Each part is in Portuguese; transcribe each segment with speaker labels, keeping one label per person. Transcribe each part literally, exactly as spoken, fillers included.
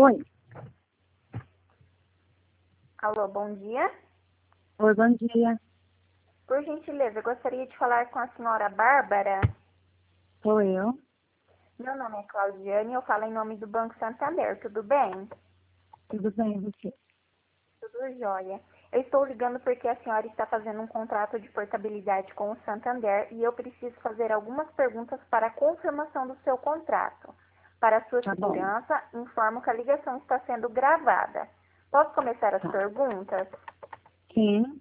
Speaker 1: Oi.
Speaker 2: Alô, bom dia.
Speaker 1: Oi, bom dia.
Speaker 2: Por gentileza, eu gostaria de falar com a senhora Bárbara.
Speaker 1: Sou eu.
Speaker 2: Meu nome é Claudiane e eu falo em nome do Banco Santander. Tudo bem?
Speaker 1: Tudo bem, e você?
Speaker 2: Tudo jóia. Eu estou ligando porque a senhora está fazendo um contrato de portabilidade com o Santander e eu preciso fazer algumas perguntas para a confirmação do seu contrato. Para sua
Speaker 1: Tá bom.
Speaker 2: segurança, informo que a ligação está sendo gravada. Posso começar as
Speaker 1: Tá.
Speaker 2: perguntas?
Speaker 1: Sim.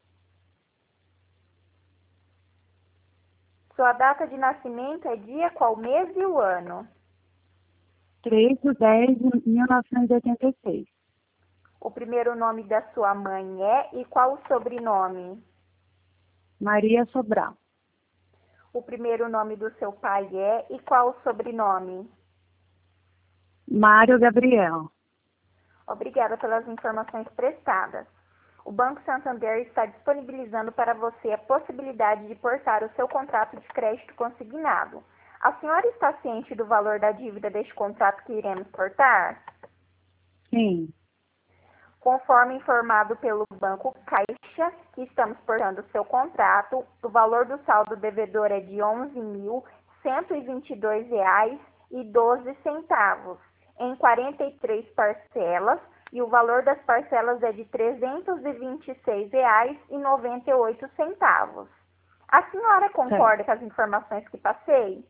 Speaker 2: Sua data de nascimento é dia, qual mês e o ano?
Speaker 1: três de dez de mil novecentos e oitenta e seis.
Speaker 2: O primeiro nome da sua mãe é e qual o sobrenome?
Speaker 1: Maria Sobral.
Speaker 2: O primeiro nome do seu pai é e qual o sobrenome?
Speaker 1: Mário Gabriel.
Speaker 2: Obrigada pelas informações prestadas. O Banco Santander está disponibilizando para você a possibilidade de portar o seu contrato de crédito consignado. A senhora está ciente do valor da dívida deste contrato que iremos portar?
Speaker 1: Sim.
Speaker 2: Conforme informado pelo Banco Caixa, que estamos portando o seu contrato, o valor do saldo devedor é de onze mil cento e vinte e dois reais e doze centavos, em quarenta e três parcelas, e o valor das parcelas é de trezentos e vinte e seis reais e noventa e oito centavos. A senhora
Speaker 1: Certo.
Speaker 2: concorda com as informações que passei?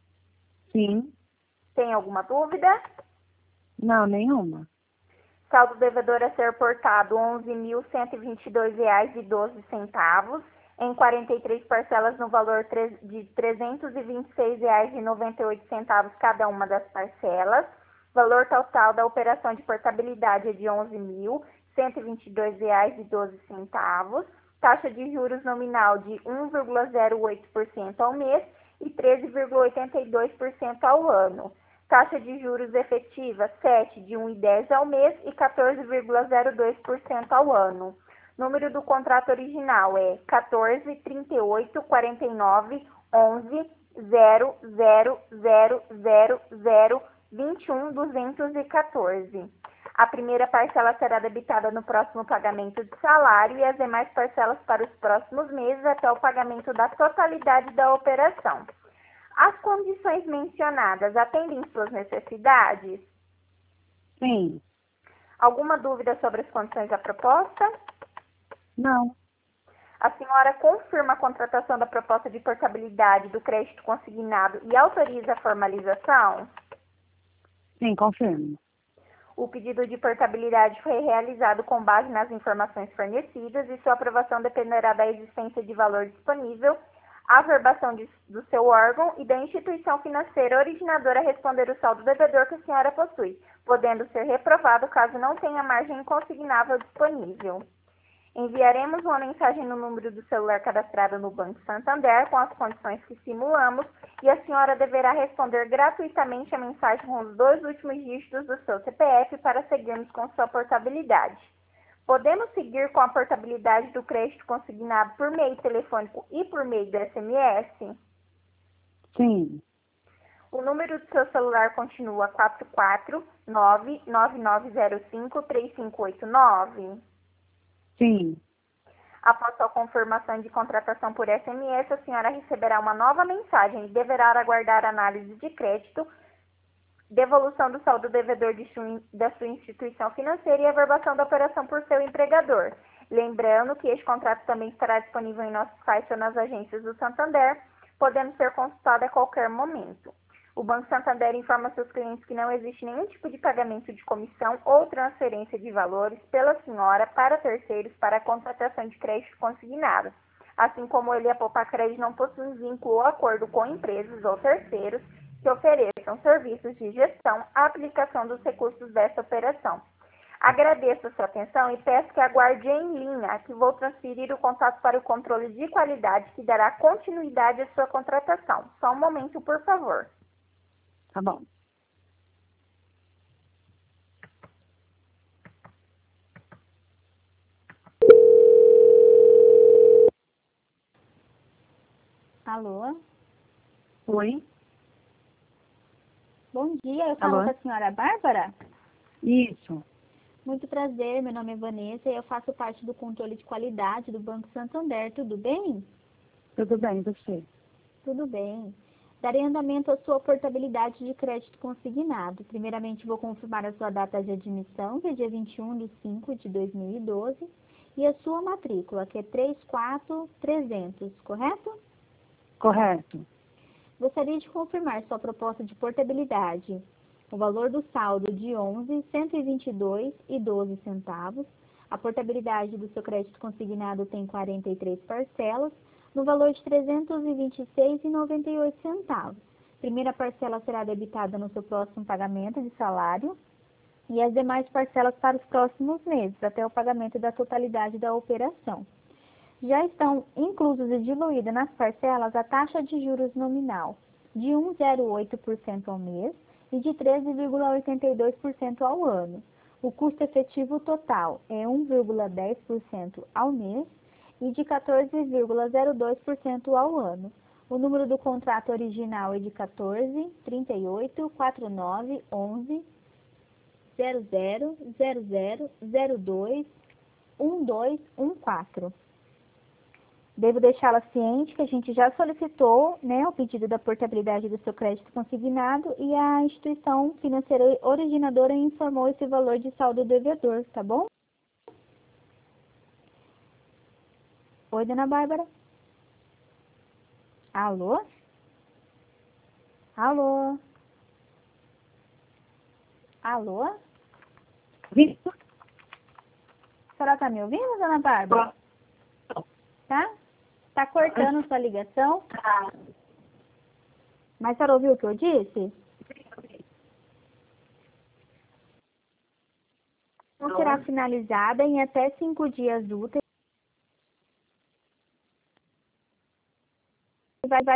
Speaker 1: Sim.
Speaker 2: Tem alguma dúvida?
Speaker 1: Não, nenhuma.
Speaker 2: Saldo devedor a ser portado onze mil cento e vinte e dois reais e doze centavos, em quarenta e três parcelas no valor de trezentos e vinte e seis reais e noventa e oito centavos cada uma das parcelas. Valor total da operação de portabilidade é de onze mil cento e vinte e dois reais e doze centavos. Taxa de juros nominal de um vírgula zero oito por cento ao mês e treze vírgula oitenta e dois por cento ao ano. Taxa de juros efetiva sete de um vírgula dez ao mês e quatorze vírgula zero dois por cento ao ano. Número do contrato original é quatorze, trinta e oito, quarenta e nove, onze, zero, zero, zero, zero, zero, vinte e um, duzentos e quatorze. A primeira parcela será debitada no próximo pagamento de salário e as demais parcelas para os próximos meses até o pagamento da totalidade da operação. As condições mencionadas atendem suas necessidades?
Speaker 1: Sim.
Speaker 2: Alguma dúvida sobre as condições da proposta?
Speaker 1: Não.
Speaker 2: A senhora confirma a contratação da proposta de portabilidade do crédito consignado e autoriza a formalização?
Speaker 1: Sim, confirmo.
Speaker 2: O pedido de portabilidade foi realizado com base nas informações fornecidas e sua aprovação dependerá da existência de valor disponível, a averbação de, do seu órgão e da instituição financeira originadora a responder o saldo devedor que a senhora possui, podendo ser reprovado caso não tenha margem consignável disponível. Enviaremos uma mensagem no número do celular cadastrado no Banco Santander com as condições que simulamos e a senhora deverá responder gratuitamente a mensagem com os dois últimos dígitos do seu C P F para seguirmos com sua portabilidade. Podemos seguir com a portabilidade do crédito consignado por meio telefônico e por meio do S M S?
Speaker 1: Sim.
Speaker 2: O número do seu celular continua quatro quatro nove nove nove zero cinco três cinco oito nove?
Speaker 1: Sim.
Speaker 2: Após sua confirmação de contratação por S M S, a senhora receberá uma nova mensagem e deverá aguardar análise de crédito, devolução do saldo devedor de sua, da sua instituição financeira e averbação da operação por seu empregador. Lembrando que este contrato também estará disponível em nossos sites ou nas agências do Santander, podendo ser consultado a qualquer momento. O Banco Santander informa seus clientes que não existe nenhum tipo de pagamento de comissão ou transferência de valores pela senhora para terceiros para a contratação de crédito consignado, assim como ele e a Poupa Crédito não possuem vínculo ou acordo com empresas ou terceiros que ofereçam serviços de gestão à aplicação dos recursos desta operação. Agradeço a sua atenção e peço que aguarde em linha, que vou transferir o contato para o controle de qualidade que dará continuidade à sua contratação. Só um momento, por favor.
Speaker 1: Tá bom.
Speaker 3: Alô?
Speaker 1: Oi.
Speaker 3: Bom dia, eu falo
Speaker 1: Alô?
Speaker 3: com a senhora Bárbara?
Speaker 1: Isso.
Speaker 3: Muito prazer, meu nome é Vanessa e eu faço parte do controle de qualidade do Banco Santander. Tudo bem?
Speaker 1: Tudo bem, você?
Speaker 3: Tudo bem. Darei andamento à sua portabilidade de crédito consignado. Primeiramente, vou confirmar a sua data de admissão, que é dia vinte e um de cinco de dois mil e doze, e a sua matrícula, que é três quatro trezentos, correto?
Speaker 1: Correto.
Speaker 3: Gostaria de confirmar sua proposta de portabilidade. O valor do saldo de onze mil cento e vinte e dois reais e doze centavos. A portabilidade do seu crédito consignado tem quarenta e três parcelas, no valor de trezentos e vinte e seis reais e noventa e oito centavos. Primeira parcela será debitada no seu próximo pagamento de salário e as demais parcelas para os próximos meses, até o pagamento da totalidade da operação. Já estão inclusos e diluídas nas parcelas a taxa de juros nominal de um vírgula zero oito por cento ao mês e de treze vírgula oitenta e dois por cento ao ano. O custo efetivo total é um vírgula dez por cento ao mês e de quatorze vírgula zero dois por cento ao ano. O número do contrato original é de quatorze, trinta e oito, quarenta e nove, onze, zero zero, zero zero, zero dois, um dois um quatro. Devo deixá-la ciente que a gente já solicitou, né, o pedido da portabilidade do seu crédito consignado e a instituição financeira originadora informou esse valor de saldo devedor, tá bom? Oi, dona Bárbara? Alô? Alô? Alô?
Speaker 1: Visto?
Speaker 3: A senhora tá me ouvindo, dona Bárbara? Tá? Tá cortando sua ligação?
Speaker 1: Tá.
Speaker 3: Mas a senhora ouviu o que eu disse? Não será finalizada em até cinco dias úteis. Vai